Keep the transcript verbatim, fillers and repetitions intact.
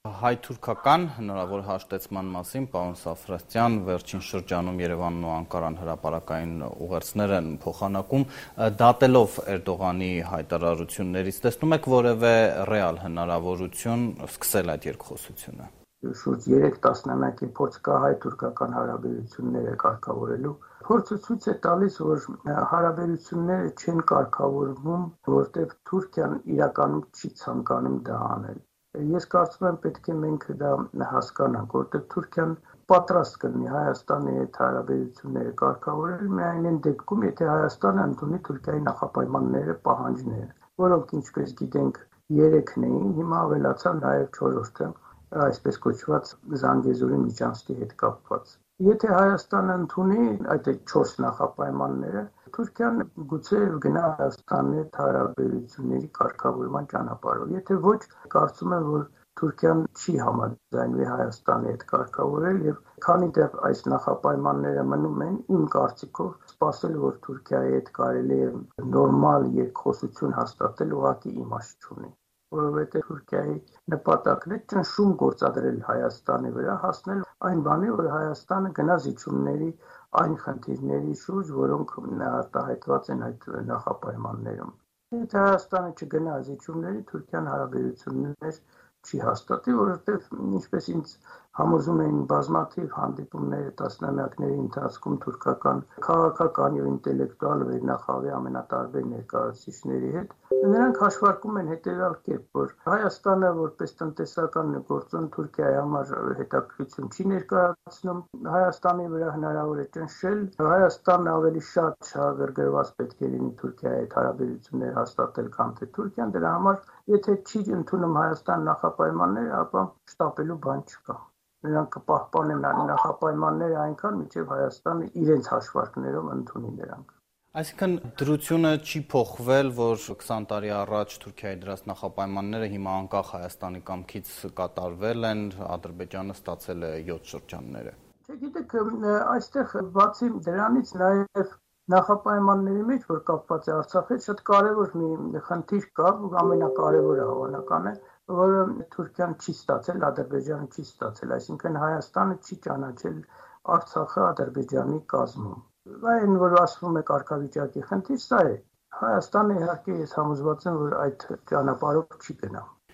Հայ-թուրքական հնարավոր հաշտեցման մասին, պարոն Սաֆրաստյան, վերջին շրջանում Երևանն ու Անկարան հրապարակային ուղերձներ են փոխանակում, դատելով Էրդողանի հայտարարություններից, տեսնում եք որևէ ռեալ հնարավորություն սկսել այդ երկխոսությունը։ Շուրջ երեք տասնամյակի փորձ կա հայ-թուրքական հարաբերությունները կարգավորելու։ Փորձը ցույց է տալիս, որ հարաբերությունները չեն կարգավորվում, որտեղ Թուրքիան իրականում չի ցանկանում դա անել։ Ես կարծում եմ պետք է մենք դա հասկանանք, որտեղ Թուրքիան պատրաստ կլինի Հայաստանի հետ հարաբերությունները կարգավորել միայն այն դեպքում, եթե Հայաստանը ընդունի Թուրքիայի նախապայմանները, պահանջները, որոնք ինչպես գիտենք երեքն էին, հիմա ավելացավ նաև չորրորդը, այսպես կոչված Զանգեզուրի միջանցքի հետ կապված։ Եթե Հայաստանը ընդունի այդ չորս նախապայմանները, Թուրքիան գուցե գնա Հայաստանի հետ հարաբերությունների կարգավորման ճանապարհով։ Եթե ոչ, կարծում եմ, որ Թուրքիան չի համաձայնվի Հայաստանի հետ կարգավորել եւ քանի դեռ այս նախապայմանները մնում են, իմ կարծիքով սպասել, որ Թուրքիայի հետ կարելի է նորմալ երկխոսություն հաստատել, ուղղակի իմաստ չունի, որովհետեւ Թուրքիայի նպատակն է ճնշում գործադրել Հայաստանի վրա, հասնել այն բանի, որ Հայաստանը գնա զիջումների այն խնդիրների շուրջ, որոնք արտահայտված են այդ նախապայմաններում։ Եթե Հայաստանը չգնա զիջումների, Թուրքիան հարաբերություններ չի հաստատի, որովհետև ինչպես ինձ համոզում էին բազմաթիվ հանդիպումները տասնամյակների ընթացքում թուրքական քաղաքական եւ ինտելեկտուալ վերնախավի ամենատարբեր ներկայացուցիչների հետ, նրանք հաշվարկում են հետեւյալ կերպ, որ Հայաստանը որպես տնտեսական գործոն Թուրքիայի համար հետաքրքրություն չի ներկայացնում, Հայաստանի վրա հնարավոր է ճնշել, Հայաստանը ավելի շատ շահագրգռված պետք է լինի Թուրքիայի հետ հարաբերություններ հաստատել, քան թե Թուրքիան, դրա համար եթե չի ընդունում Հայաստան նախապայմանները, ապա շտապելու բան չկա։ Նրանք կպահպանեն նախապայմանները այնքան, մինչև Հայաստանը իրենց հաշվարկներով ընդունի նրանք։ Այսինքն դրությունը չի փոխվել, որ քսան տարի առաջ Թուրքիայի դրած նախապայմանները հիմա անկախ Հայաստանի կամքից կատարվել են, Ադրբեջանը ստացել է յոթ շրջանները։ Չէ, գիտեք, այստեղ բացի դրանից նաև նախապայմանների մեջ, որ կապված է Արցախի հետ, շատ կարևոր մի խնդիր կա, ամենակարևորը հավանական է, որը Թուրքիան չի ստացել, Ադրբեջանը չի ստացել, այսինքն Հայաստանը չի ճանաչել Արցախը Ադրբեջանի կազմում։ Այն, որ ասվում է կարգավիճակի խնդիր, սա է։ Հայաստանը իհարկե ես համոզված եմ, որ այդ ճանապարհով չի գնա։